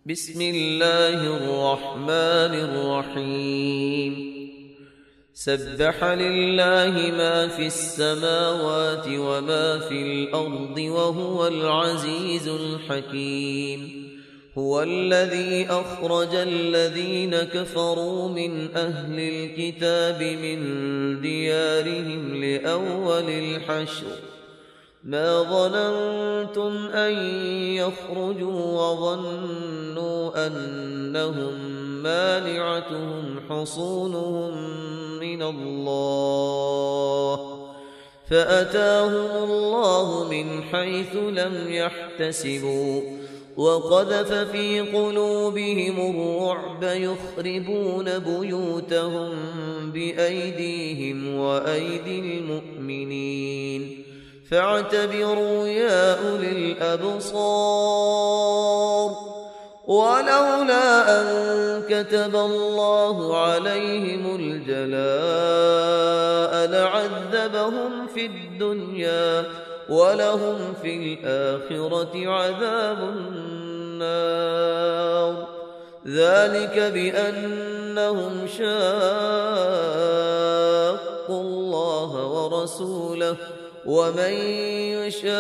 بسم الله الرحمن الرحيم سبح لله ما في السماوات وما في الأرض وهو العزيز الحكيم. هو الذي أخرج الذين كفروا من أهل الكتاب من ديارهم لأول الحشر ما ظننتم أن يخرجوا وظنوا أنهم مانعتهم حصونهم من الله فأتاهم الله من حيث لم يحتسبوا وقذف في قلوبهم الرعب يخربون بيوتهم بأيديهم وأيدي المؤمنين فاعتبروا يا أولي الأبصار. ولولا أن كتب الله عليهم الجلاء لعذبهم في الدنيا ولهم في الآخرة عذاب النار ذلك بأنهم شاقوا الله ورسوله ومن يشاق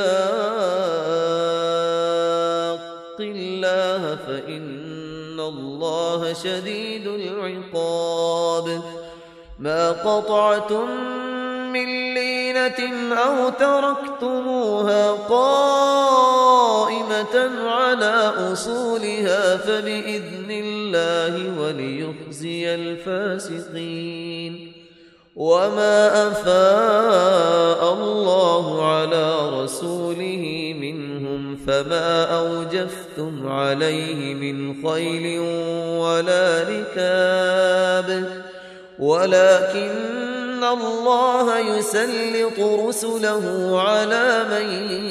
الله فإن الله شديد العقاب. ما قطعتم من لينة أو تركتموها قائمة على أصولها فبإذن الله وليخزي الفاسقين. وما أفاء الله على رسوله منهم فما أوجفتم عليه من خيل ولا ركاب ولكن الله يسلط رسله على من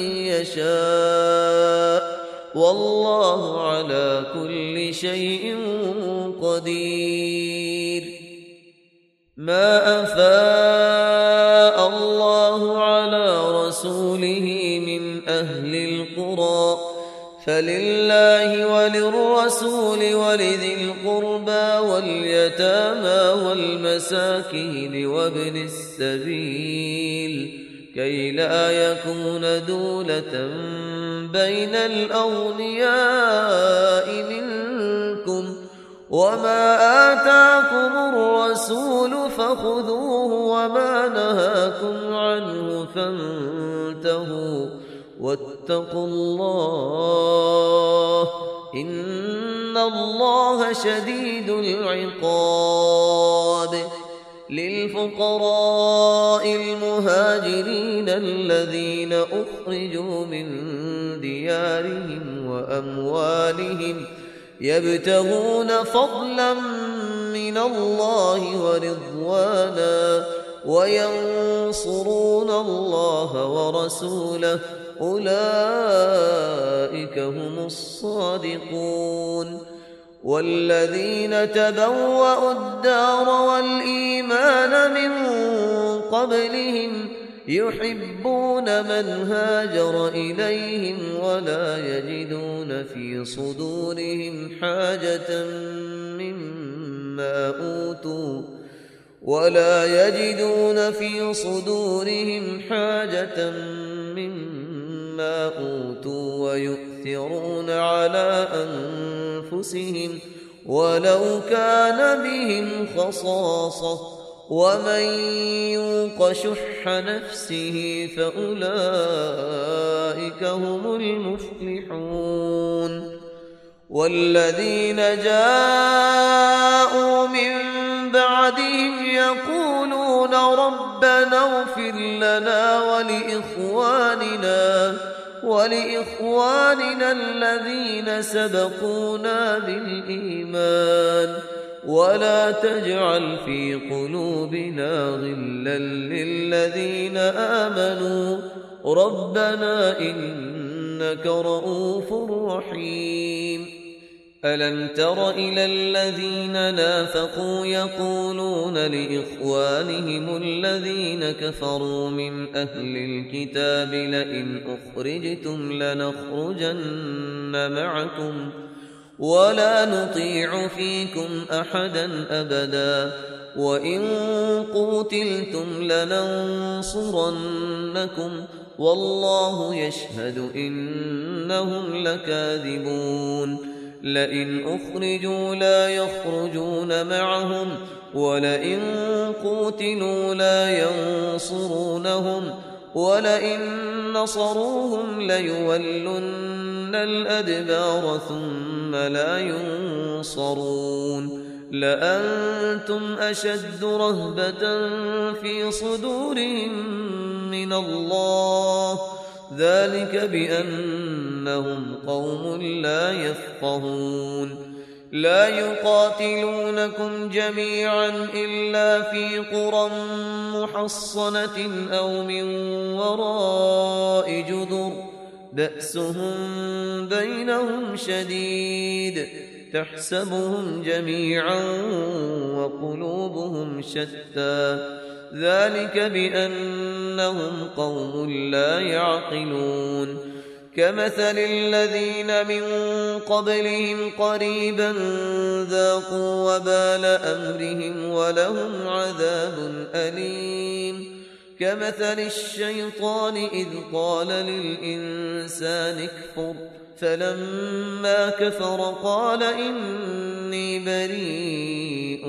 يشاء والله على كل شيء قدير. ما أفاء الله على رسوله من أهل القرى فلله وللرسول ولذي القربى واليتامى والمساكين وابن السبيل كي لا يكون دولة بين الأغنياء منكم. وما آتاكم الرسول فخذوه وما نهاكم عنه فانتهوا واتقوا الله إن الله شديد العقاب. للفقراء المهاجرين الذين أخرجوا من ديارهم وأموالهم يبتغون فضلا من الله ورضوانا وينصرون الله ورسوله أولئك هم الصادقون. والذين تبوأوا الدار والإيمان من قبلهم يحبون من هاجر إليهم ولا يجدون في صدورهم حاجة مما أوتوا ويؤثرون على أنفسهم ولو كان بهم خصاصة ومن يوق شح نفسه فأولئك هم المفلحون. والذين جاءوا من بعدهم يقولون ربنا اغفر لنا ولإخواننا الذين سبقونا بالإيمان ولا تجعل في قلوبنا غلا للذين آمنوا ربنا إنك رؤوف رحيم. ألم تر إلى الذين نافقوا يقولون لإخوانهم الذين كفروا من أهل الكتاب لئن أخرجتم لنخرجن معكم ولا نطيع فيكم أحدا أبدا وإن قوتلتم لننصرنكم والله يشهد إنهم لكاذبون لئن أخرجوا لا يخرجون معهم ولئن قوتلوا لا ينصرونهم ولئن نصروهم ليولن الأدبار ثم لا ينصرون لأنتم أشد رهبة في صدورهم من الله ذلك بأنهم قوم لا يفقهون لا يقاتلونكم جميعا إلا في قرى محصنة أو من وراء جدر بأسهم بينهم شديد تحسبهم جميعا وقلوبهم شتى ذلك بأنهم قوم لا يعقلون كمثل الذين من قبلهم قريبا ذاقوا وبال أمرهم ولهم عذاب أليم كمثل الشيطان إذ قال للإنسان اكفر فلما كفر قال إني بريء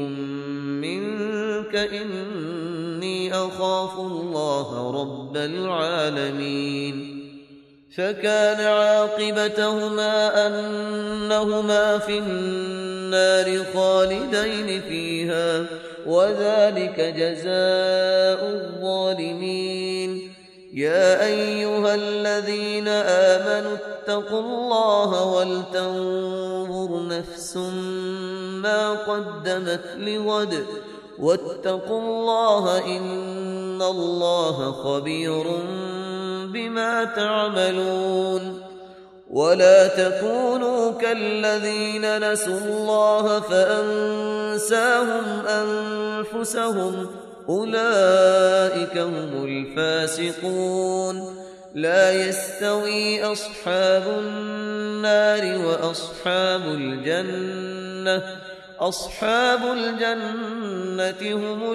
منك إني أخاف الله رب العالمين فكان عاقبتهما أنهما في النار خالدين فيها وذلك جزاء الظالمين يا أيها الذين آمنوا اتقوا الله ولتنظر نفس ما قدمت لغد واتقوا الله إن الله خبير بما تعملون ولا تكونوا كالذين نسوا الله فأنساهم أنفسهم أولئك هم الفاسقون لا يستوي أصحاب النار وأصحاب الجنة أصحاب الجنة هم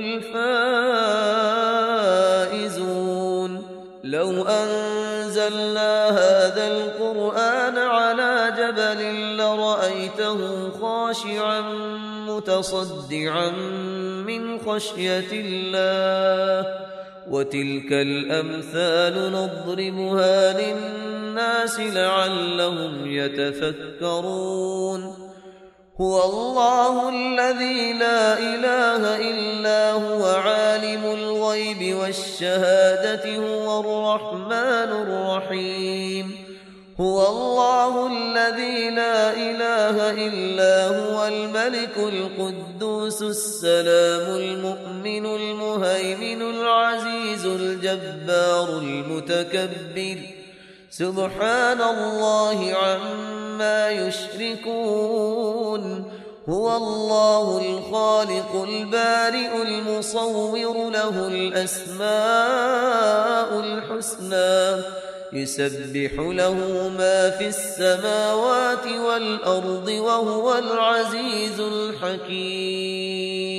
الفائزون لو أنزلنا هذا القرآن على جبل لرأيته خاشعا متصدعا من خشية الله وتلك الأمثال نضربها للناس لعلهم يتفكرون هو الله الذي لا إله إلا هو عالم الغيب والشهادة هو الرحمن الرحيم هو الله الذي لا إله إلا هو الملك القدوس السلام المؤمن المهيمن العزيز الجبار المتكبر سبحان الله عما يشركون هو الله الخالق البارئ المصور له الأسماء الحسنى يسبح له ما في السماوات والأرض وهو العزيز الحكيم